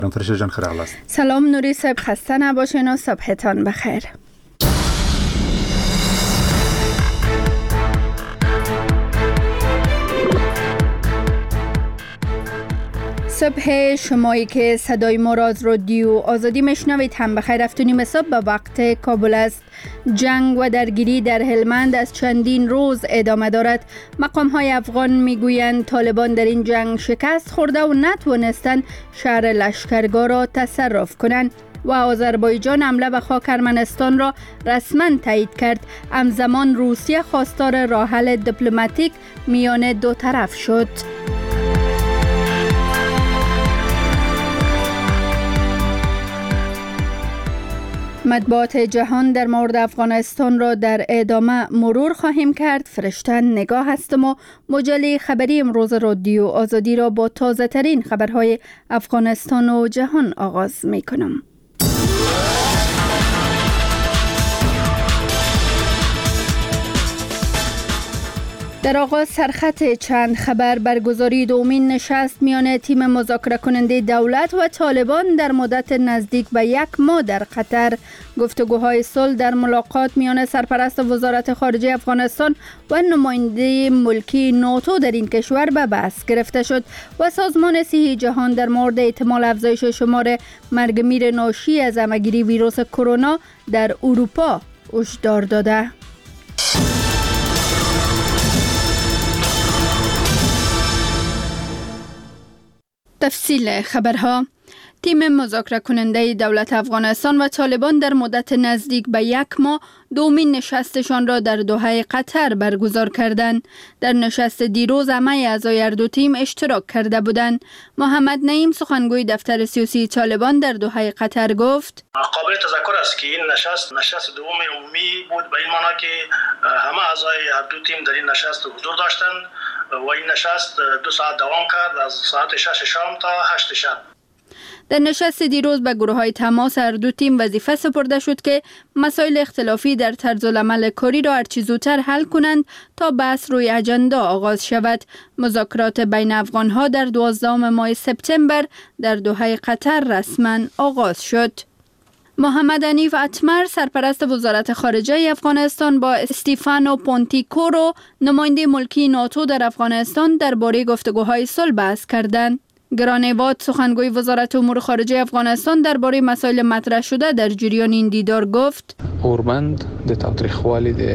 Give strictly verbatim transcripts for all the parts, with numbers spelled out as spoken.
فرشته جان خیر است. سلام نوری صاحب، خسته نباشین و صبحتان بخیر. صبح شمایی که صدای ما را از رادیو آزادی میشنوید هم بخیر. هفت و نیم صبح به وقت کابل است. جنگ و درگیری در هلمند از چندین روز ادامه دارد. مقام های افغان میگویند طالبان در این جنگ شکست خورده و نتوانستند شهر لشکرگاه را تصرف کنند. و آذربایجان حمله به خاک ارمنستان را رسما تایید کرد. همزمان روسیه خواستار راه حل دیپلماتیک میان دو طرف شد. مطبوعات جهان در مورد افغانستان را در ادامه مرور خواهیم کرد. فرشته نگاه هستم و مجله خبری امروز رادیو آزادی را با تازه ترین خبرهای افغانستان و جهان آغاز می کنم. در آغاز سرخط چند خبر. برگزاری دومین نشست میان تیم مذاکره کننده دولت و طالبان در مدت نزدیک به یک ماه در قطر. گفتگوهای صلح در ملاقات میان سرپرست وزارت خارجه افغانستان و نماینده ملکی ناتو در این کشور به بحث گرفته شد و سازمان صحی جهان در مورد احتمال افزایش شمار مرگ میر ناشی از همه‌گیری ویروس کرونا در اروپا هشدار داده. تفصیل خبرها. تیم مذاکره کننده دولت افغانستان و طالبان در مدت نزدیک به یک ماه دومین نشستشان را در دوحه قطر برگزار کردند. در نشست دیروز همه اعضای هر دو تیم اشتراک کرده بودند. محمد نعیم سخنگوی دفتر سیاسی طالبان در دوحه قطر گفت: قابل تذکر است که این نشست نشست دوم عمومی بود، به این معنی که همه اعضای هر دو تیم در این نشست حضور داشتند و این نشست دو ساعت دوام کرد، از ساعت شش شام تا هشت شب. در نشست دیروز به گروه‌های تماس هر دو تیم وظیفه سپرده شد که مسائل اختلافی در طرز العمل کاری را هرچه زودتر حل کنند تا بحث روی اجندا آغاز شود. مذاکرات بین افغان‌ها در دوازدهم ماه سپتامبر در دوحه قطر رسما آغاز شد. محمد حنیف اتمر سرپرست وزارت خارجه افغانستان با استیفانو پونتیکورو نماینده ملکی ناتو در افغانستان درباره گفتگوهای صلح بحث کردند. گرانیواد سخنگوی وزارت امور خارجه افغانستان درباره مسائل مطرح شده در جریان این دیدار گفت: اوربند د تاوتریخوالي د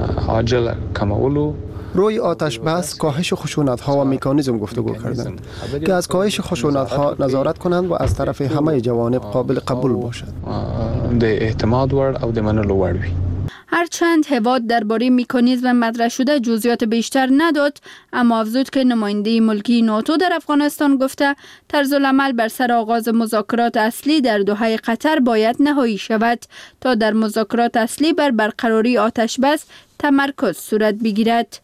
عاجل کمولو روی آتش بس کاهش خشونت‌ها و مکانیزم گفتگو کردند که از کاهش خشونت‌ها نظارت کنند و از طرف همه جوانب قابل قبول باشد. د اعتماد وړ او د منلو وړ وي. هرچند هواد درباره مکانیزم مطرح شده جزئیات بیشتر نداد، اما افزود که نماینده ملکی ناتو در افغانستان گفته طرز العمل بر سر آغاز مذاکرات اصلی در دوحه قطر باید نهایی شود تا در مذاکرات اصلی بر برقراری آتش بس تمرکز صورت بگیرد.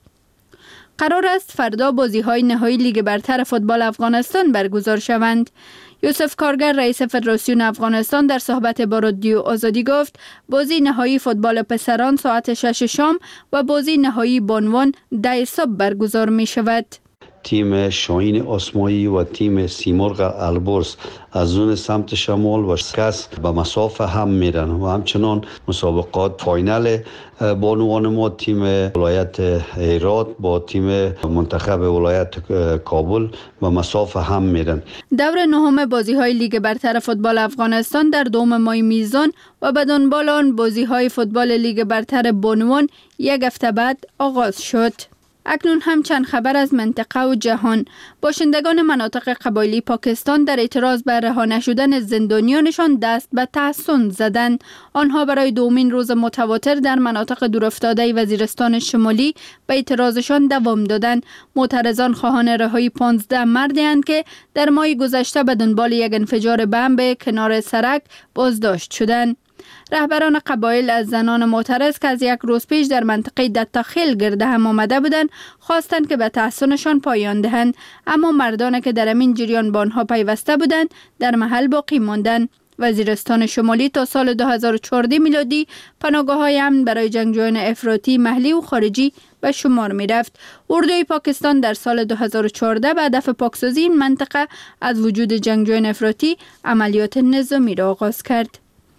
قرار است فردا بازی‌های نهایی لیگ برتر فوتبال افغانستان برگزار شوند. یوسف کارگر رئیس فدراسیون افغانستان در صحبت با رادیو آزادی گفت بازی نهایی فوتبال پسران ساعت شش شام و بازی نهایی بانوان ده صبح برگزار می شود. تیم شاهین آسمایی و تیم سیمرغ البرز از اون سمت شمال و کس به مسافه هم میرن و همچنان مسابقات فاینال بانوان ما تیم ولایت هرات با تیم منتخب ولایت کابل و مسافه هم میرن. دور نهم بازی های لیگ برتر فوتبال افغانستان در دوم ماه میزان و به دنبال آن بازی های فوتبال لیگ برتر بانوان یک هفته بعد آغاز شد. اکنون هم چند خبر از منطقه و جهان. باشندگان مناطق قبایلی پاکستان در اعتراض بر رها نشدن زندانیانشان دست به تحصن زدند. آنها برای دومین روز متواتر در مناطق دورافتاده وزیرستان شمالی به اعتراضشان دوام دادند. معترضان خواهان رهایی پانزده مردی اند که در ماه گذشته به دنبال یک انفجار بم به کنار سرک بازداشت شدند. رهبران قبایل از زنان معترض که از یک روز پیش در منطقه دتاخیل گرده هم آمده بودند خواستند که به تحصنشان پایان دهند، اما مردان که در همین جریان به آنها پیوسته بودند در محل باقی ماندند. وزیرستان شمالی تا سال دو هزار و چهارده میلادی پناهگاه‌های امن برای جنگجویان افراطی محلی و خارجی به شمار می رفت. اردوی پاکستان در سال دو هزار و چهارده به هدف پاکسازی این منطقه از وجود جنگجویان افراطی عملیات نظامی را آغاز کرد.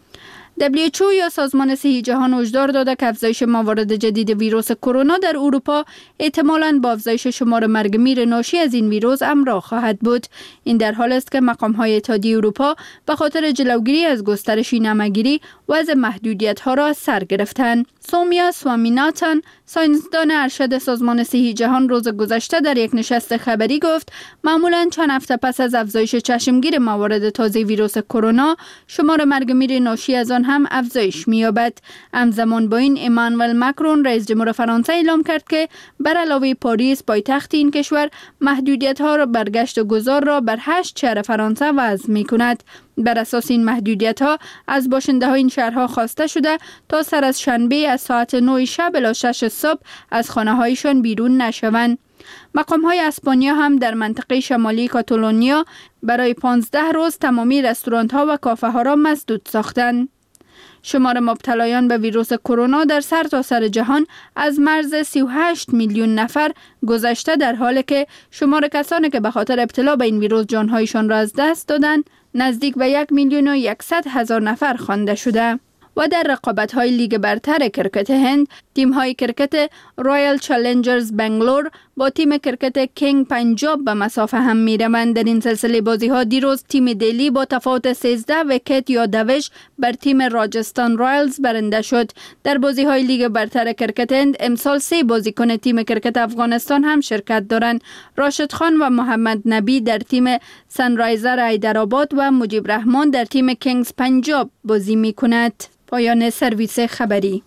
دبلیو اچ او یا سازمان صحی جهان هشدار داده که افزایش موارد جدید ویروس کرونا در اروپا احتمالاً با افزایش شمار مرگ میر ناشی از این ویروس همراه خواهد بود. این در حال است که مقام‌های اتحادیه اروپا به خاطر جلوگیری از گسترش این همه‌گیری وضع محدودیت‌ها را از سر گرفتند. سومیا سوامیناتان، ساینسدان ارشد سازمان صحی جهان، روز گذشته در یک نشست خبری گفت معمولاً چند هفته پس از افزایش چشمگیر موارد تازه ویروس کرونا، شمار مرگ میر ناشی از آن هم افزایش می‌یابد. همزمان با این امانوئل مکرون رئیس جمهور فرانسه اعلام کرد که بر علاوه پاریس پایتخت این کشور محدودیت‌ها را برگشت و گذار را بر هشت شهر فرانسه وضع می‌کند. بر اساس این محدودیت‌ها از باشنده‌های این شهرها خواسته شده تا سر از شنبه از ساعت نه شب الی شش صبح از خانه‌هایشان بیرون نشوند. مقام‌های اسپانیا هم در منطقه شمالی کاتالونیا برای پانزده روز تمامی رستوران‌ها و کافه‌ها را مسدود ساختند. شمار مبتلایان به ویروس کرونا در سرتاسر سر جهان از مرز سی و هشت میلیون نفر گذشته، در حالی که شمار کسانی که به خاطر ابتلا به این ویروس جانهایشان را از دست دادند نزدیک به یک میلیون و یکصد هزار نفر خوانده شده. و در رقابت‌های لیگ برتر کرکت هند، تیم‌های کرکت رایل چالنجرز بنگلور با تیم کرکت کینگ پنجاب به مسافه هم می‌روند. در این سلسله بازی‌ها دیروز تیم دلی با تفاوت سیزده ویکت یا دوش بر تیم راجستان رایلز برنده شد. در بازی‌های لیگ برتر کرکت هند امسال سه بازیکن تیم کرکت افغانستان هم شرکت دارند. راشد خان و محمد نبی در تیم سنرایزر حیدرآباد و مجیب رحمان در تیم کینگز پنجاب بازی می‌کند. پایان سرویس خبری.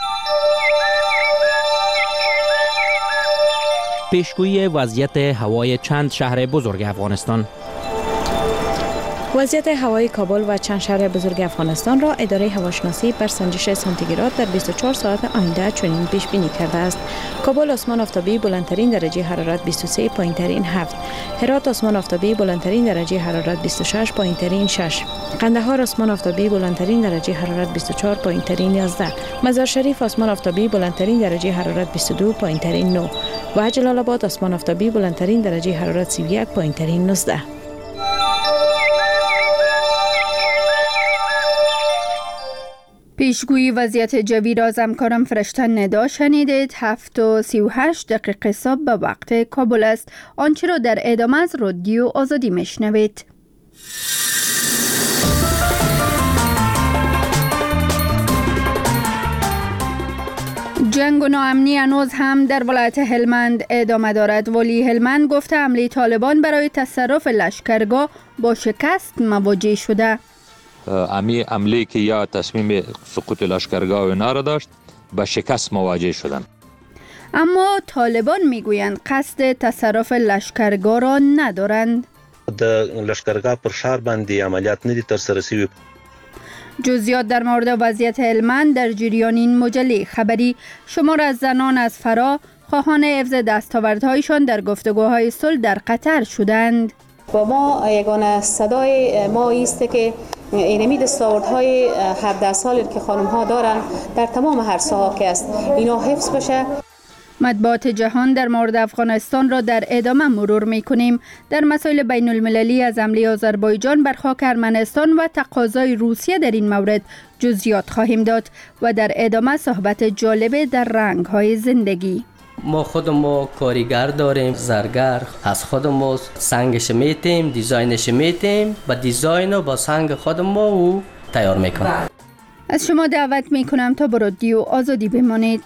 پیشگویی وضعیت هوای چند شهر بزرگ افغانستان. وضعیت هوای کابل و چند شهر بزرگ افغانستان را اداره هواشناسی بر سنجش سانتیگراد در بیست و چهار ساعت آینده چنین پیش بینی کرده است. کابل آسمان آفتابی بلندترین درجه حرارت بیست و سه، پایین‌ترین هفت. هرات آسمان آفتابی بلندترین درجه حرارت بیست و شش، پایین‌ترین شش. قندهار آسمان آفتابی بلندترین درجه حرارت بیست و چهار، پایین‌ترین یازده. مزار شریف آسمان آفتابی بلندترین درجه حرارت بیست و دو، پایین‌ترین نه. و جلال آباد آسمان آفتابی بلندترین درجه حرارت سی و یک، پایین‌ترین نوزده. پیشگویی وضعیت جوی را از همکارم فرشته ندا شنیدید. هفت و سی و هشت دقیقه صبح به وقت کابل است. آنچه را در ادامه از رادیو آزادی میشنوید. جنگ و ناامنی هنوز هم در ولایت هلمند ادامه دارد. ولی هلمند گفته حمله طالبان برای تصرف لشکرگاه با شکست مواجه شده. امی عملی که یا تصمیم سقوط لشکرگاه و اینا را داشت به شکست مواجه شدن. اما طالبان میگویند قصد تصرف لشکرگاه را ندارند. د لشکرگاه پر شهر باندې عملیات ندی ترسره شوی. جزئیات در مورد وضعیت هلمند در جریان این مجله خبری. شمار از زنان از فرا خواهان حفظ دستاوردهایشان در گفتگوهای صلح در قطر شدند. و ما یگانه صدای ما ایست که اینمی دستاوردهای هفده سالی که خانم ها دارن در تمام هر ساحه که است اینا حفظ بشه. مطبوعات جهان در مورد افغانستان را در ادامه مرور می‌کنیم. در مسائل بین المللی از حمله آذربایجان بر خاک ارمنستان و تقاضای روسیه در این مورد جزئیات خواهیم داد و در ادامه صحبت جالب در رنگ‌های زندگی. ما خودمو کارگر داریم، زرگر، از خودمو سنگش میتیم، دیزاینش میتیم، با دیزاین و با سنگ خودمو تیار میکنم. از شما دعوت میکنم تا با رادیو آزادی بمانید.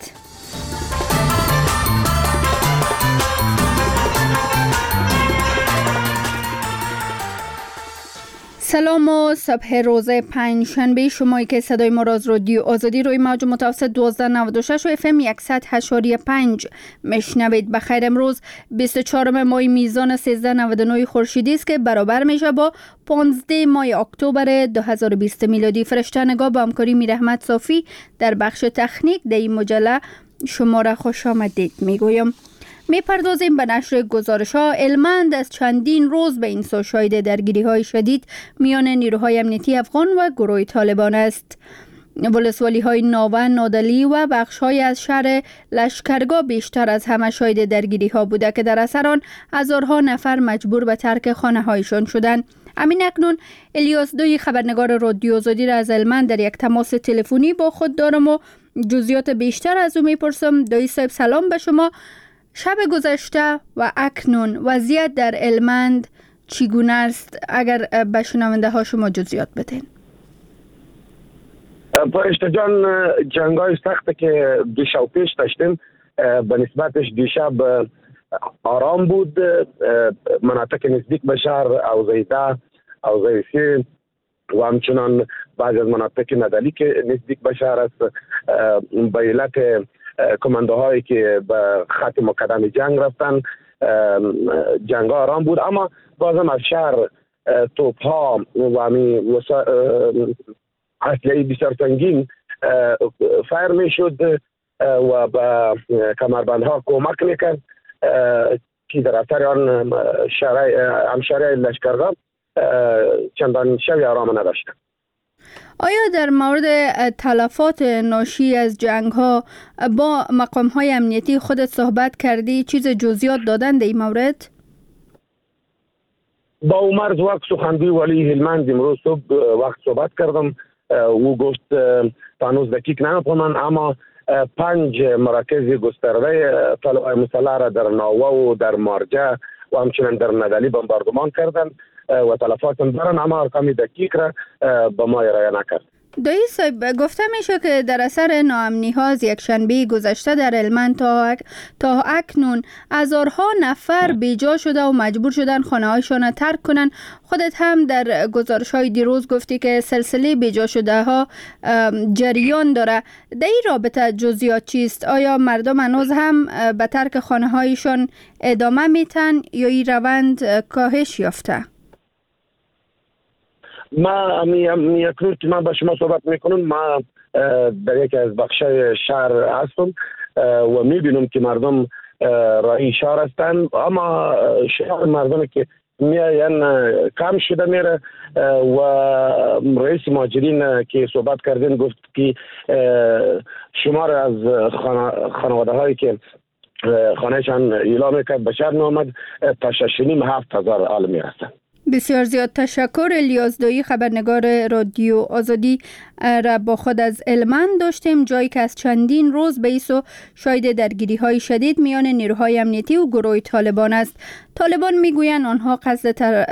سلام و صبح روز پنج شنبه شمایی که صدای ما را از رادیو آزادی روی موج متوسط دوازده نود و شش و اف ام صد و هشت و پنج میشنوید. بخیر. امروز بیست و چهارم ماه میزان سیزده نود و نه خورشیدی است که برابر میشه با پانزده ماه اکتبر دو هزار و بیست میلادی. فرشته نگاه با همکاری میرحمت صافی در بخش تکنیک در این مجله شما را خوش آمدید میگویم. میپردازیم به نشر گزارش ها. هلمند از چندین روز به این سو شاهد درگیری های شدید میان نیروهای امنیتی افغان و گروه طالبان است. ولسوالی های ناون، نادلی و بخش های از شهر لشکرگاه بیشتر از همه شاهد درگیری ها بوده که در اثر آن هزارها نفر مجبور به ترک خانه هایشان شدند. امین اکنون الیاس دوی خبرنگار رادیو آزادی را از هلمند در یک تماس تلفنی با خود دارم و جزئیات بیشتر از او میپرسم. دوی صاحب سلام به شما. شب گذشته و اکنون وضعیت در هلمند چگونه است؟ اگر به شنونده ها شما جزئیات بدین. پرشته جان، جنگ های سخت که دیشب پیش داشتیم به نسبتش دیشب آرام بود. مناطق نزدیک به شهر اوزیده، اوزیسی و همچنان بعضی از مناطق ندلی که نزدیک به شهر است به علت کماندوهایی که به خط مقدم جنگ رفتن جنگ ها آرام بود، اما بازم از شهر توپ ها و همی اسلحه بسیار سنگین فایر می شد و به کمربندها کمک میکرد که در اثر آن همشهری لشکرگاه چندان شبی آرام نداشت. آیا در مورد تلفات ناشی از جنگ ها با مقام های امنیتی خودت صحبت کردی؟ چیز جزئیات دادن در این مورد؟ با عمر وقت سخنگوی ولی هلمند امروز صبح وقت صحبت کردم. او گفت تانوز دقیق نمی‌فهمم، اما پنج مراکز گسترده طالبان مسلح را در ناوه و در مارجه و همچنین در ندلی بمباردمان کردند و تلفات دارن، اما ارقام دقیق را به ما ارائه نکرد. دایی صاحب، گفته میشه که در اثر ناامنی ها از یک شنبه گذشته در هلمند تا, اک... تا اکنون هزارها نفر بیجا شده و مجبور شدن خانه هایشان ترک کنن. خودت هم در گزارش های دیروز گفتی که سلسله بیجا شده ها جریان داره. در این رابطه جزئیات چیست؟ آیا مردم هنوز هم به ترک خانه هایشان ادامه میتن یا این روند کاهش یافته؟ ما یک روز که من با شما صحبت میکنم، ما در یکی از بخشای شهر هستم و میبینم که مردم راهی شهر هستند، اما شهر مردم که میاین کم شده میره و رئیس مهاجرین که صحبت کردین گفت که شمار از خانواده هایی که خانهشان اعلام میکرد به شهر نامد تا شش و نیم هفت هزار آل میرسند. بسیار زیاد تشکر. الیاس دویی خبرنگار رادیو آزادی را با خود از هلمند داشتیم، جایی که از چندین روز به ایسو شاهد درگیری های شدید میان نیروهای امنیتی و گروه طالبان است. طالبان میگویند آنها قصد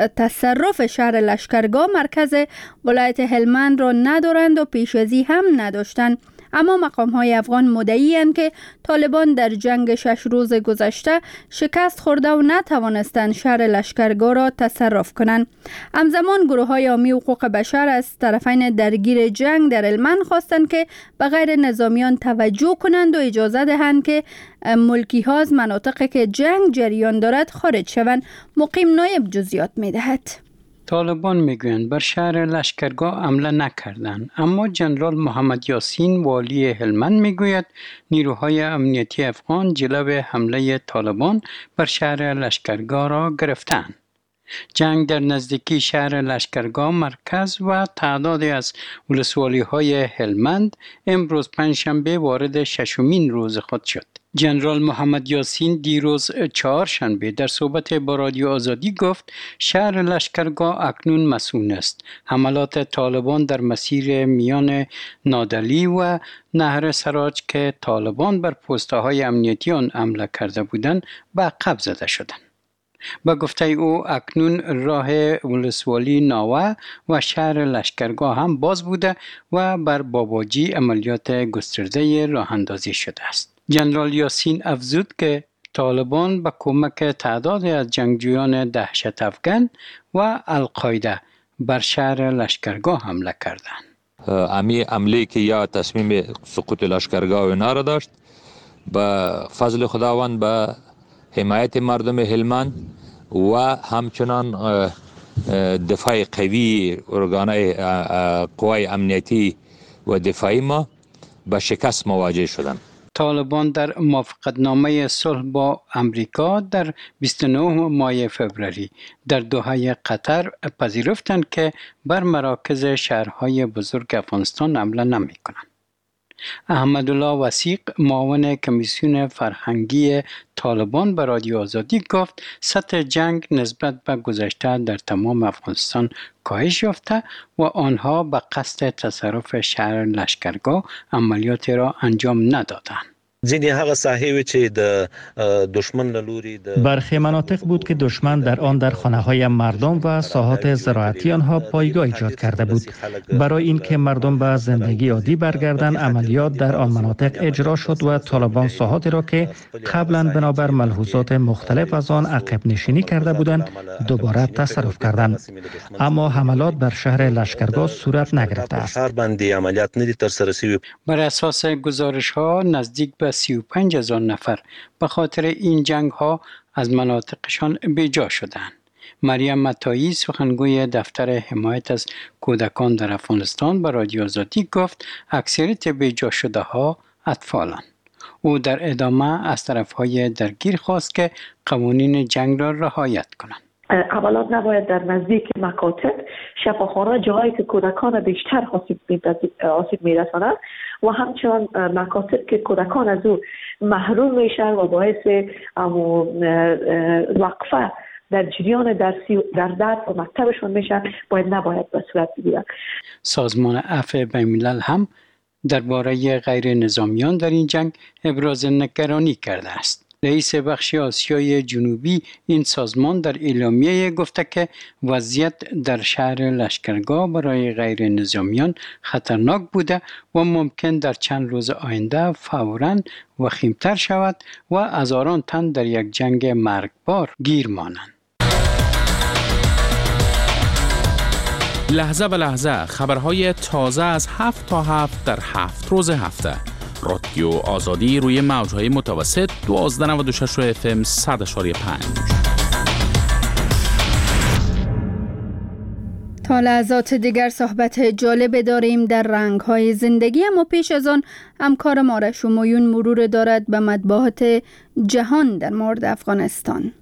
تصرف شهر لشکرگاه مرکز ولایت هلمند را ندارند و پیش ازی هم نداشتند، اما مقام های افغان مدعی اند که طالبان در جنگ شش روز گذشته شکست خورده و نتوانستند شهر لشکرگاه را تصرف کنند. همزمان گروه های حامی حقوق بشر از طرفین درگیر جنگ در هلمند خواستند که به غیر نظامیان توجه کنند و اجازه دهند که ملکی ها از مناطقی که جنگ جریان دارد خارج شوند. مقیم نایب جزئیات می‌دهد. طالبان میگویند بر شهر لشکرگاه حمله نکردند، اما جنرال محمد یاسین والی هلمند میگوید نیروهای امنیتی افغان جلو حمله طالبان بر شهر لشکرگاه را گرفتند. جنگ در نزدیکی شهر لشکرگاه مرکز و تعدادی از ولسوالی های هلمند امروز پنجشنبه وارد ششمین روز خود شد. جنرال محمد یاسین دیروز چهارشنبه در صحبت با رادیو آزادی گفت شهر لشکرگاه اکنون مسئول است. حملات طالبان در مسیر میان نادلی و نهر سراج که طالبان بر پست‌های امنیتی آن حمله کرده بودند به عقب زده شدند. با گفته او اکنون راه ولسوالی ناوه و شهر لشکرگاه هم باز بوده و بر باباجی عملیات گسترده راه اندازی شده است. جنرال یاسین افزود که طالبان با کمک تعدادی از جنگجویان دهشت افغان و القاعده بر شهر لشکرگاه حمله کردند. امی عملی که یا تصمیم سقوط لشکرگاه و اینا را داشت، با فضل خداوند با حمایت مردم هلمند و همچنان دفاع قوی ارگانهای قوای امنیتی و دفاعی ما با شکست مواجه شدند. طالبان در موافقتنامه صلح با امریکا در بیست و نه ماه فوریه در دوحه قطر پذیرفتند که بر مراکز شهرهای بزرگ افغانستان حمله نمی‌کنند. احمدالله وثیق معاون کمیسیون فرهنگی طالبان به رادیو آزادی گفت سطح جنگ نسبت به گذشته در تمام افغانستان کاهش یافته و آنها به قصد تصرف شهر لشکرگاه عملیاتی را انجام ندادند. ځینې هغه ساحې چې د دشمن له لوري د برخی مناطق بود که دشمن در آن در خانه‌های مردم و ساحات زراعتی آنها پایگاه ایجاد کرده بود. برای اینکه مردم به زندگی عادی برگردند عملیات در آن مناطق اجرا شد و طالبان ساحاتی را که قبلا بنابر ملحوظات مختلف از آن عقب نشینی کرده بودند دوباره تصرف کردند. اما حملات بر شهر لشکرگاه صورت نگرفته است. بر اساس گزارش‌ها نزدیک به سی و پنج هزار نفر به خاطر این جنگ ها از مناطقشان بیجا شدند. مریم متایی سخنگوی دفتر حمایت از کودکان در افغانستان به رادیو آزادی گفت اکثریت بیجا شده ها اطفالند. او در ادامه از طرف های درگیر خواست که قوانین جنگ را رعایت کنند. اولا نباید در نزدیک مکاتب شفاخانه جایی که کودکان بیشتر آسیب میرسانند و همچنان مکاتب که کودکان از او محروم میشن و باعث وقفه در جریان درسی در درس و مکتبشون میشن باید نباید به صورت بگیرن. سازمان عفو بین‌الملل هم درباره غیر نظامیان در این جنگ ابراز نگرانی کرده است. رئیس بخش آسیای جنوبی این سازمان در اعلامیه گفته که وضعیت در شهر لشکرگاه برای غیر نظامیان خطرناک بوده و ممکن در چند روز آینده فوراً وخیمتر شود و هزاران تن در یک جنگ مرگبار گیر مانند. لحظه به لحظه خبرهای تازه از هفت تا هفت در هفت روز هفته. رادیو آزادی روی موجهای متوسط دوازده نود و شش اف ام صد و پنج. تا لحظات دیگر صحبت جالب داریم در رنگ‌های زندگی، اما پیش از آن همکار ما شمایون مرور دارد به مطبوعات جهان در مورد افغانستان.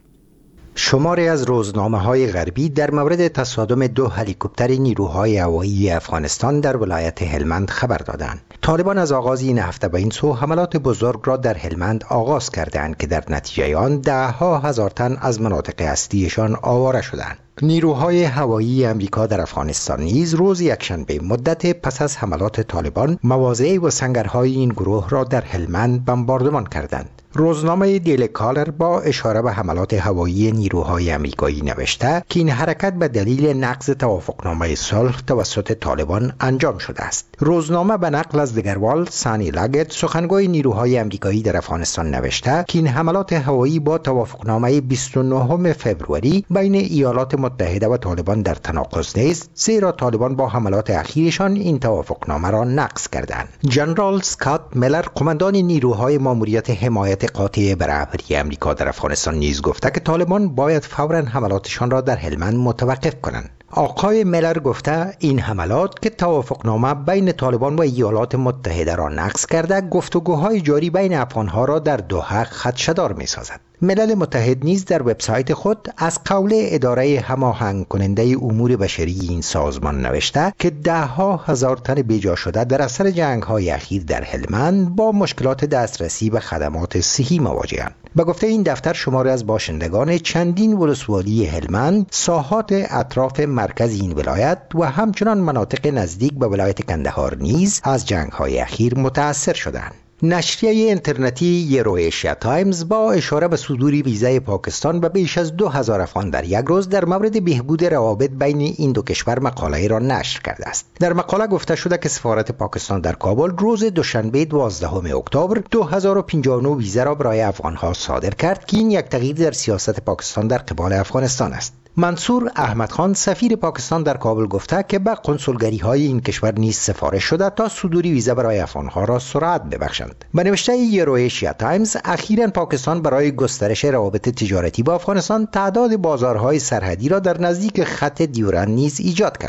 شماری از روزنامه‌های غربی در مورد تصادم دو هلیکوپتر نیروهای هوایی افغانستان در ولایت هلمند خبر دادند. طالبان از آغاز این هفته به این سو حملات بزرگ را در هلمند آغاز کردند که در نتیجه آن ده ها هزار تن از مناطق اصلیشان آواره شدند. نیروهای هوایی امریکا در افغانستان نیز روز یکشنبه مدت پس از حملات طالبان مواضع و سنگرهای این گروه را در هلمند بمباردمان کردند. روزنامه دیلی کالر با اشاره به حملات هوایی نیروهای امریکایی نوشته که این حرکت به دلیل نقض توافقنامه صلح توسط طالبان انجام شده است. روزنامه به نقل از دگروال سانی لاگت سخنگوی نیروهای امریکایی در افغانستان نوشته که این حملات هوایی با توافقنامه بیست و نهم فوریه بین ایالات متحده و طالبان در تناقض نیست، زیرا طالبان با حملات اخیرشان این توافقنامه را نقض کردند. جنرال اسکات میلر قماندان نیروهای ماموریت حمایت قاطع به رهبری امریکا در افغانستان نیز گفته که طالبان باید فوراً حملاتشان را در هلمند متوقف کنند. آقای میلر گفته این حملات که توافقنامه بین طالبان و ایالات متحده را نقض کرده گفتگوهای جاری بین افغانها را در دوحه خدشه‌دار می‌سازد. ملل متحد نیز در وبسایت خود از قول اداره هماهنگ کننده امور بشری این سازمان نوشته که ده ها هزار تن بیجا شده در اثر جنگ‌های اخیر در هلمند با مشکلات دسترسی به خدمات صحی مواجه‌اند. به گفته این دفتر شماری از باشندگان چندین ولسوالی هلمند، ساحات اطراف مرکز این ولایت و همچنان مناطق نزدیک به ولایت کندهار نیز از جنگ‌های اخیر متاثر شدند. نشریه اینترنتی یورویشیا تایمز با اشاره به صدور ویزای پاکستان به بیش از دو هزار افغان در یک روز در مورد بهبود روابط بین این دو کشور مقاله را نشر کرده است. در مقاله گفته شده که سفارت پاکستان در کابل روز دوشنبه دوازدهم اکتبر دو هزار و پنجاه و نه ویزا را برای افغانها صادر کرد که این یک تغییر در سیاست پاکستان در قبال افغانستان است. منصور احمد خان سفیر پاکستان در کابل گفته که به کنسولگری های این کشور نیز سفارش شده تا صدور ویزا برای افغانها را سرعت ببخشند. به نوشته یورویشیا تایمز اخیراً پاکستان برای گسترش روابط تجارتی با افغانستان تعداد بازارهای سرحدی را در نزدیک خط دیورند نیز ایجاد کرده است.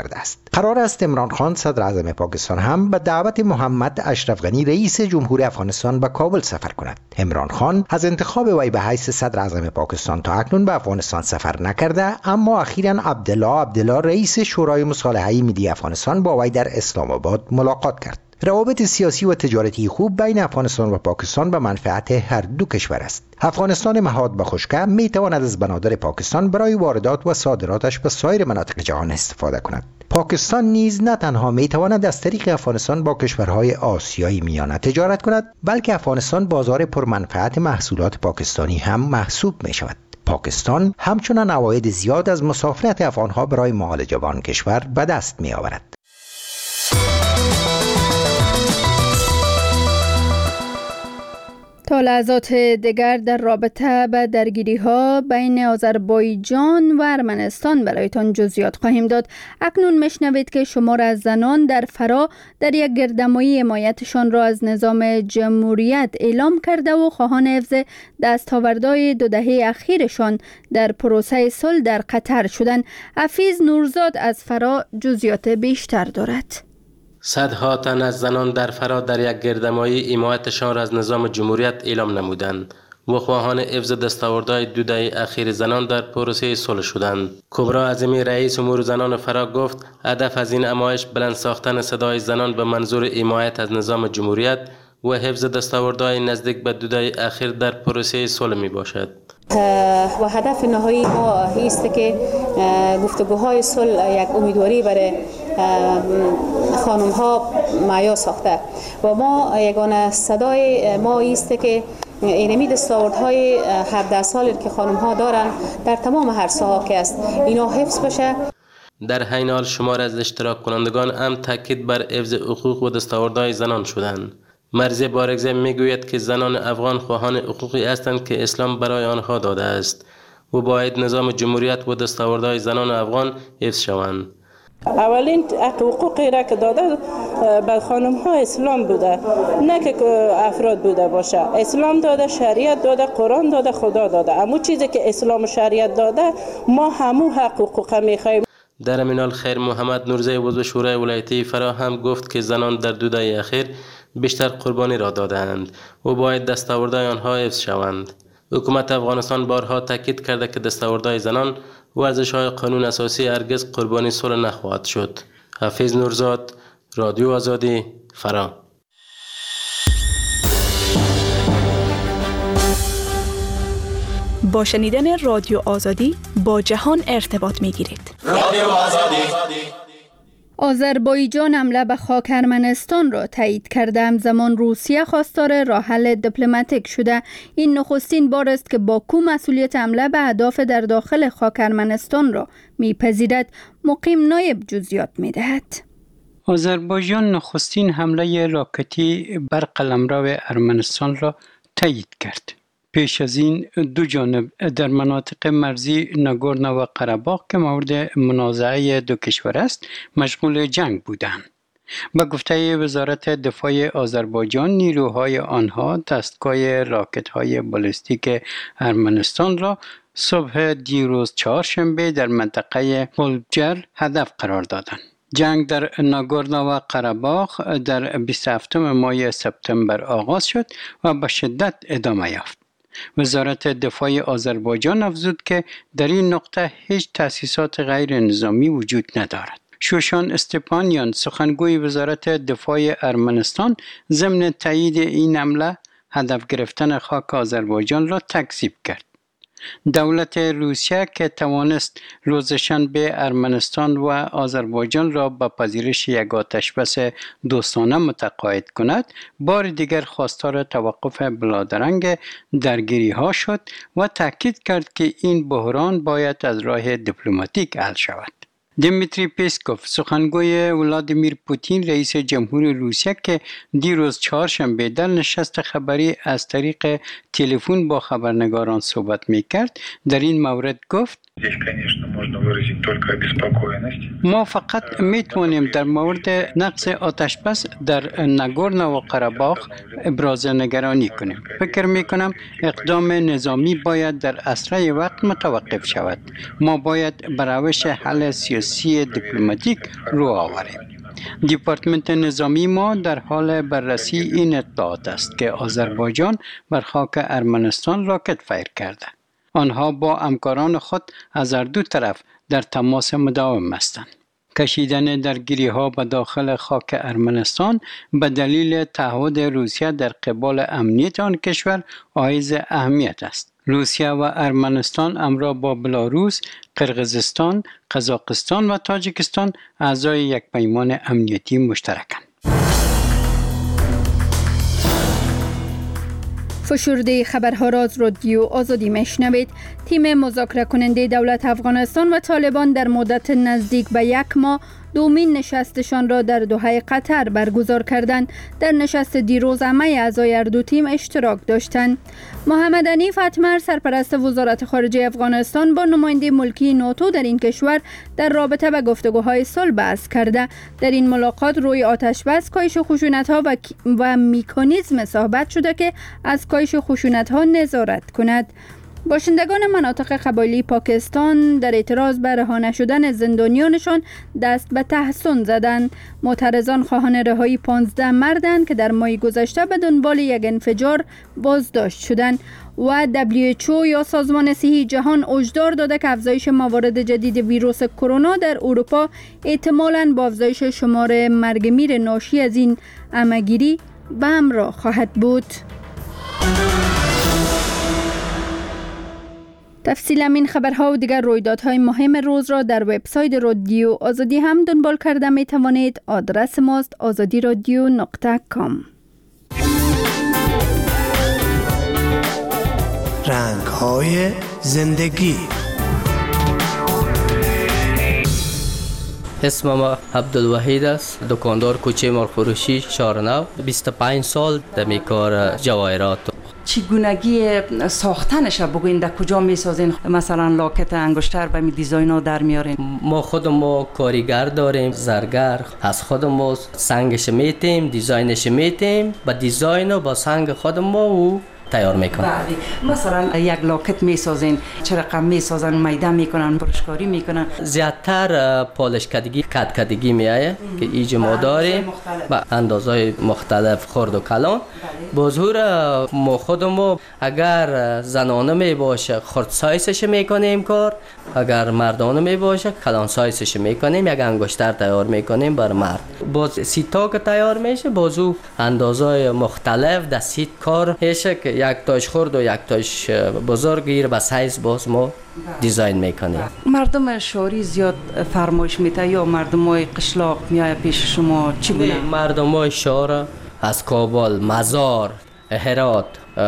قرار است عمران خان صدر اعظم پاکستان هم به دعوت محمد اشرف غنی رئیس جمهور افغانستان به کابل سفر کند. عمران خان از انتخاب وی به حیث صدر اعظم پاکستان تا اکنون به افغانستان سفر نکرده، اما اخیراً عبدالله عبدالله رئیس شورای مصالحه ملی افغانستان با وی در اسلام آباد ملاقات کرد. روابط سیاسی و تجارتی خوب بین افغانستان و پاکستان به منفعت هر دو کشور است. افغانستان مهاد به خشکه می تواند از بنادر پاکستان برای واردات و صادراتش به سایر مناطق جهان استفاده کند. پاکستان نیز نه تنها می تواند از طریق افغانستان با کشورهای آسیایی میانه تجارت کند، بلکه افغانستان بازار پرمنفعت محصولات پاکستانی هم محسوب می شود. پاکستان همچنان عواید زیاد از مسافرت افغانها برای معالجه آن کشور به دست می آورد. تا لحظات دیگر در رابطه به درگیری ها بین آذربایجان و ارمنستان برایتان جزئیات خواهیم داد. اکنون میشنوید که شمار از زنان در فرا در یک گردهمایی حمایتشان را از نظام جمهوریت اعلام کرده و خواهان حفظ دستاوردهای دو دهه اخیرشان در پروسه صلح در قطر شدند. حفیظ نورزاد از فرا جزئیات بیشتر دارد. صدها تن از زنان در فرا در یک گردهمایی حمایتشان را از نظام جمهوریت اعلام نمودند و خواهان حفظ دستاوردهای دو دهه اخیر زنان در پروسه صلح شدند. کبرا عظیمی رئیس امور زنان فرا گفت هدف از این نمایش بلند ساختن صدای زنان به منظور حمایت از نظام جمهوریت و حفظ دستاوردهای نزدیک به دو دهه اخیر در پروسه صلح می باشد. و هدف نهایی ما است که گفتگوهای صلح یک امیدواری برای خانم ها معیار ساخته و ما یگانه صدای ما است که اینمی دستاوردهای هفده سالی که خانم ها دارن در تمام هر ساحه که است اینا حفظ بشه. در حین حال شمار از اشتراک کنندگان هم تاکید بر حفظ حقوق و دستاوردهای زنان شدند. مرزی بارگزه میگوید که زنان افغان خواهان حقوقی هستند که اسلام برای آنها داده است و باید نظام جمهوریت و دستاوردهای زنان افغان حفظ شوند. اولین حقوقی را که داده به خانم ها اسلام بوده، نه که افراد بوده باشه. اسلام داده، شریعت داده، قرآن داده، خدا داده. اما چیزی که اسلام و شریعت داده ما همو حقوق میخوایم. در همین حال خیر محمد نورزی عضو شورای ولایتی فرا هم گفت که زنان در دو دهه اخیر بیشتر قربانی را دادند و باید دستاوردهای آنها حفظ شوند. حکومت افغانستان بارها تاکید کرده که دستاوردهای زنان ورزش‌های قانون اساسی هرگز قربانی صلح نخواهد شد. حفیظ نورزاد، رادیو آزادی، فرا. با شنیدن رادیو آزادی با جهان ارتباط می‌گیرید. رادیو آزادی. آذربایجان حمله به خاک ارمنستان را تایید کرده، همزمان روسیه خواستار راه حل دیپلماتیک شده. این نخستین بار است که باکو مسئولیت حمله به اهداف در داخل خاک ارمنستان را میپذیرد. مقیم نایب جزئیات میدهد. آذربایجان نخستین حمله راکتی بر قلمرو ارمنستان را تایید کرد. پیش از این دو جانب در مناطق مرزی ناگورنو و قره‌باغ که مورد منازعه دو کشور است مشغول جنگ بودند. به گفته وزارت دفاع آذربایجان، نیروهای آنها دستگاه راکت‌های بالستیک ارمنستان را صبح دیروز چهارشنبه در منطقه قلبجر هدف قرار دادند. جنگ در ناگورنو و قره‌باغ در بیست و هفتم ماه سپتامبر آغاز شد و به شدت ادامه یافت. وزارت دفاع آذربایجان افزود که در این نقطه هیچ تأسیسات غیر نظامی وجود ندارد. شوشان استپانیان، سخنگوی وزارت دفاع ارمنستان، ضمن تایید این حمله هدف گرفتن خاک آذربایجان را تکذیب کرد. دولت روسیه که توانست روز شنبه ارمنستان و آذربایجان را به پذیرش یک آتشبس دوستانه متقاعد کند، بار دیگر خواستار توقف بلادرنگ درگیری ها شد و تاکید کرد که این بحران باید از راه دیپلماتیک حل شود. دیمیتری پیسکوف، سخنگوی ولادیمیر پوتین رئیس جمهور روسیه که دیروز چهارشنبه در نشست خبری از طریق تلفن با خبرنگاران صحبت می‌کرد، در این مورد گفت: ما فقط میتونیم در مورد نقص آتش بس در ناگورنو قره‌باغ ابراز نگرانی کنیم. فکر میکنم اقدام نظامی باید در اسرع وقت متوقف شود. ما باید به روش حل سیاسی دیپلماتیک رو آوریم. دیپارتمنت نظامی ما در حال بررسی این اطلاعات است که آذربایجان بر خاک ارمنستان راکت فیر کرده. آنها با همکاران خود از هر دو طرف در تماس مداوم هستند. کشیدن درگیری ها به داخل خاک ارمنستان به دلیل تعهد روسیه در قبال امنیت آن کشور حائز اهمیت است. روسیه و ارمنستان همراه با بلاروس، قرقیزستان، قزاقستان و تاجیکستان اعضای یک پیمان امنیتی مشترکند. فشرده خبرها را از رادیو آزادی میشنوید. تیم مذاکره کننده دولت افغانستان و طالبان در مدت نزدیک به یک ماه دومین نشستشان را در دوحه قطر برگزار کردند. در نشست دیروز همه اعضای هر دو تیم اشتراک داشتند. محمد حنیف اتمر سرپرست وزارت خارجه افغانستان با نماینده ملکی ناتو در این کشور در رابطه به گفتگوهای صلح بحث کرده. در این ملاقات روی آتش بس، کاهش خشونت‌ها و و مکانیزم صحبت شده که از کاهش خشونت‌ها نظارت کند. باشندگان مناطق قبایلی پاکستان در اعتراض بر رها نشدن زندانیانشان دست به تحصن زدند. معترضان خواهان رهایی پانزده مردند که در ماه گذشته به دنبال یک انفجار بازداشت شدند. و دبلیو اچ او یا سازمان صحی جهان هشدار داده که افزایش موارد جدید ویروس کرونا در اروپا احتمالاً با افزایش شمار مرگ میر ناشی از این همه‌گیری به همراه خواهد بود. تفصیل این خبرها و دیگر رویدادهای مهم روز را در وبسایت رادیو آزادی هم دنبال کرده می توانید. آدرس ماست آزادی رادیو نقطه کام. رنگ‌های زندگی. اسم ما عبدالوحید است، دکاندار کوچه مرغفروشی شارنو. بیست و پنج سال در می کار جواهرات. چگونگی ساختنش بگوین در کجا میسازین؟ مثلا لاکت انگشتر به می دیزاین ها در میارین؟ ما خود ما کارگر داریم، زرگر از خود ما سنگش میتیم، دیزاینش میتیم، با دیزاین و با سنگ خود ما و تیار میکنن. بله. مثلا یک لاکت میسازین، چه رقم میسازن؟ میده میکنن، برشکاری میکنن؟ زیادتر پالش کدگی، کد کدگی میایه که ایج ما داریم با اندازهای مختلف، خرد و کلان. بازور ما خودمو اگر زنانه می باشه خرد سایزش میکنیم کار، اگر مردانه می باشه کلان سایزش میکنیم. یک انگشتر تیار میکنیم بر مرد. باز سیتا که تیار میشه بازو اندازهای مختلف در سیت کار میشه که یک تاش خرد و یک تاش بزرگ گیر به سایز باز ما دیزاین میکنیم. مردم شهری زیاد فرمایش میته یا مردم های قشلاق میای پیش شما؟ چگونه؟ مردم های شهر از کابل، مزار، هرات،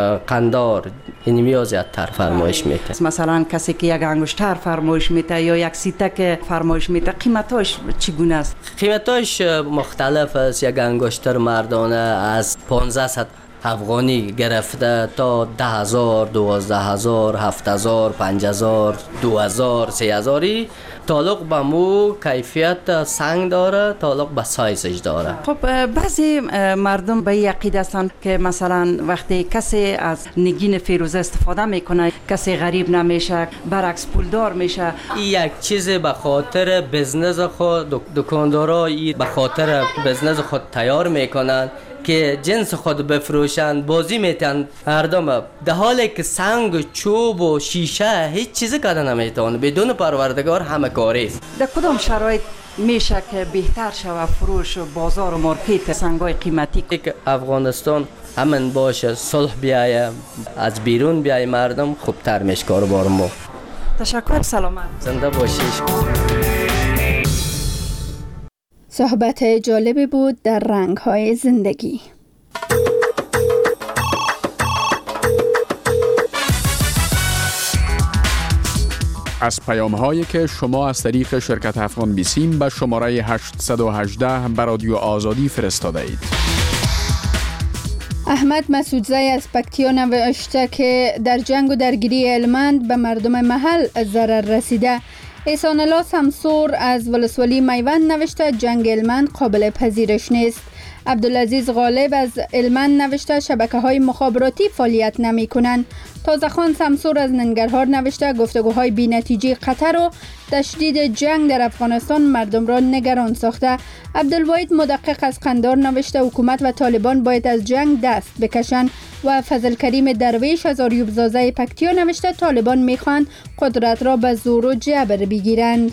قندار این میاد زیادتر فرمایش میته. مثلا کسی که یک انگشتر فرمایش میته یا یک سیتک فرمایش میته، قیمتاش چگونه است؟ قیمتاش مختلف است. یک انگشتر مردانه از پانزده افغانی گرفته تا ده هزار، دوازده هزار، هفت هزار، پنج هزار، دو هزار، سه هزاری. تعلق به مو کیفیت سنگ داره، تعلق به سایزش داره. خب بعضی مردم به این عقیده هستند که مثلا وقتی کسی از نگین فیروزه استفاده میکنه کسی غریب نمیشه، برعکس پولدار میشه. این یک چیز به خاطر بزنس خود، دکاندارا به خاطر بزنس خود تیار میکنن که جنس خود بفروشن، بازی میتن مردم. در حالی که سنگ، چوب و شیشه هیچ چیزی کده نمیتونه، بدون پروردگار همه کاری است. در کدام شرایط میشه که بهتر شود فروش و بازار و مارکت سنگای قیمتی؟ که افغانستان امن باشه، صلح بیایه، از بیرون بیایه مردم، خوبتر میشه کاروبار ما. تشکر، سلامت. زنده باشیش. صحبت جالبی بود در رنگ‌های زندگی. از پیام‌هایی که شما از طریق شرکت افغان بیسیم به شماره هشت یک هشت به رادیو آزادی فرستاده اید. احمد مسعودزی از پکتیا نوشته که در جنگ و درگیری هلمند به مردم محل ضرر رسیده. احسان الله سمسور از ولسوالی میوند نوشته جنگ هلمند قابل پذیرش نیست. عبدالعزیز غالب از هلمند نوشته شبکه های مخابراتی فعالیت نمی کنند. تازه‌خان سمسور از ننگرهار نوشته گفتگوهای بی نتیجه قطر و تشدید جنگ در افغانستان مردم را نگران ساخته. عبدالواحد مدقق از قندار نوشته حکومت و طالبان باید از جنگ دست بکشند. و فضل کریم درویش از آریوب زازه پکتیا نوشته طالبان میخوان قدرت را به زور و جبر بگیرند.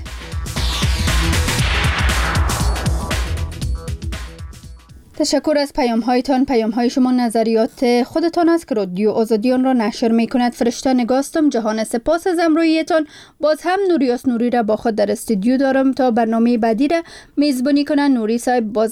تشکر از پیام هایتان. پیام های شما نظریات خودتان است که رادیو آزادی آن را نشر می کند. فرشته نگاستم. جهان سپاس از امرویتان. باز هم نوریاس نوری را با خود در استودیو دارم تا برنامه بعدی را میزبانی کنند. نوری صاحب باز